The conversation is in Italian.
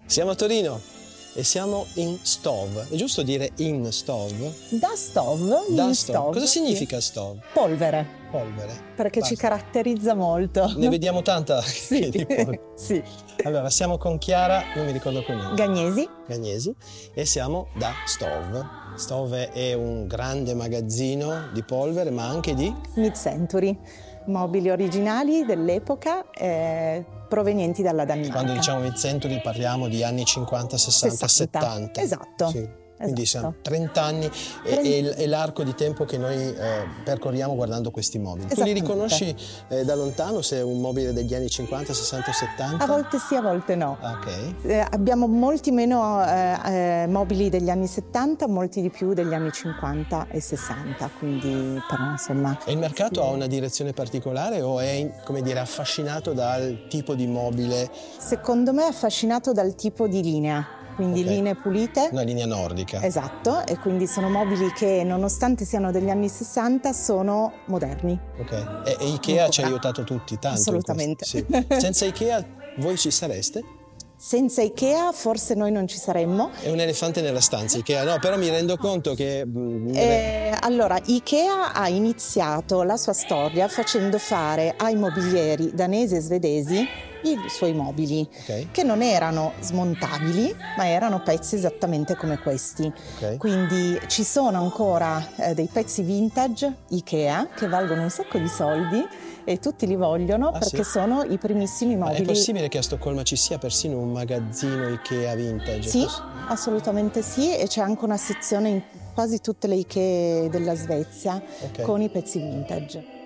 Siamo a Torino e siamo in Stov. È giusto dire in Stov? Da Stov, in Stov. Cosa significa Stov? Polvere. Polvere. Perché Basta. ci caratterizza molto. Ne vediamo tanta Sì. di polvere. Sì. Allora, siamo con Chiara, non mi ricordo il cognome. Gagnesi. E siamo da Stov. Stov è un grande magazzino di polvere, ma anche di Mid-century. Mobili originali dell'epoca provenienti dalla Danimarca. Quando diciamo mid-century parliamo di anni 50, 60, 70. Esatto. Sì. Quindi Esatto. siamo 30 anni è l'arco di tempo che noi percorriamo guardando questi mobili. Tu li riconosci da lontano se è un mobile degli anni 50, 60 o 70? A volte sì, a volte no. Ok. Abbiamo molti meno mobili degli anni 70, molti di più degli anni 50 e 60, quindi però insomma... E il mercato ha una direzione particolare o è, come dire, affascinato dal tipo di mobile? Secondo me è affascinato dal tipo di linea. Quindi linee pulite. Una linea nordica. Esatto, e quindi sono mobili che nonostante siano degli anni 60 sono moderni. Ok, e Ikea ci ha aiutato tutti tanto. Assolutamente. Sì. Senza Ikea voi ci sareste? Senza Ikea forse noi non ci saremmo. È un elefante nella stanza Ikea, no, però mi rendo conto che... Allora, Ikea ha iniziato la sua storia facendo fare ai mobilieri danesi e svedesi i suoi mobili, che non erano smontabili, ma erano pezzi esattamente come questi. Quindi ci sono ancora dei pezzi vintage Ikea che valgono un sacco di soldi e tutti li vogliono perché sono i primissimi mobili. Ma è possibile che a Stoccolma ci sia persino un magazzino Ikea vintage? Sì, assolutamente sì, e c'è anche una sezione in quasi tutte le Ikea della Svezia con i pezzi vintage.